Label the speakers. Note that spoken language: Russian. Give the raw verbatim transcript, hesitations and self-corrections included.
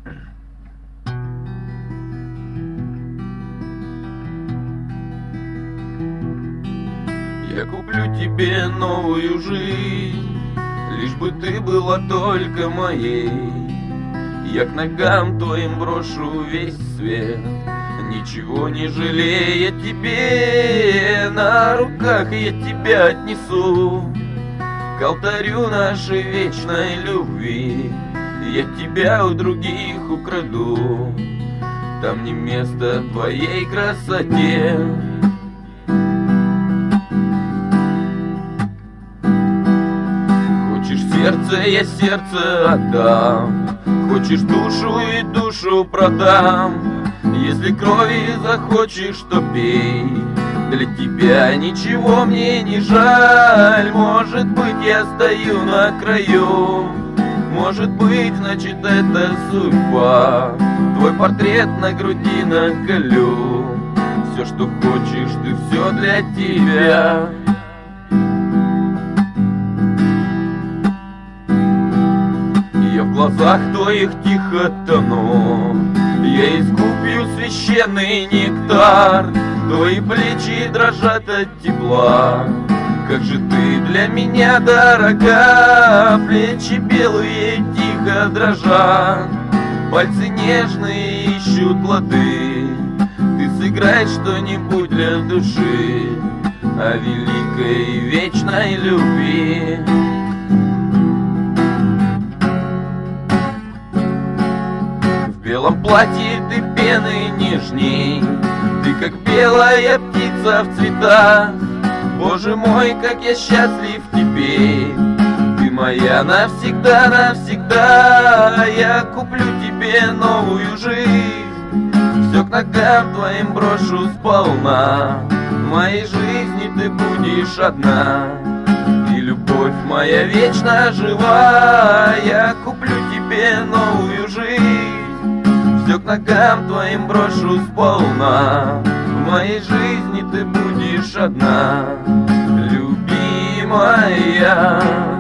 Speaker 1: Я куплю тебе новую жизнь, лишь бы ты была только моей. Я к ногам твоим брошу весь свет, ничего не жалея тебе. На руках я тебя отнесу к алтарю нашей вечной любви. Я тебя у других украду, там не место твоей красоте. Хочешь сердце, я сердце отдам, хочешь душу и душу продам. Если крови захочешь, то пей, для тебя ничего мне не жаль. Может быть, я стою на краю, может быть, значит, это судьба. Твой портрет на груди наколю, все, что хочешь, ты все для тебя. Я в глазах твоих тихо тону, я искупью священный нектар. Твои плечи дрожат от тепла, как же ты для меня дорога. Плечи белые тихо дрожат, пальцы нежные ищут плоды. Ты сыграй что-нибудь для души о великой вечной любви. В белом платье ты пены нежней, ты как белая птица в цветах. Боже мой, как я счастлив теперь, ты моя навсегда, навсегда. Я куплю тебе новую жизнь, все к ногам твоим брошу сполна. В моей жизни ты будешь одна, и любовь моя вечно жива. Я куплю тебе новую жизнь, все к ногам твоим брошу сполна. В моей жизни ты будешь одна, любимая.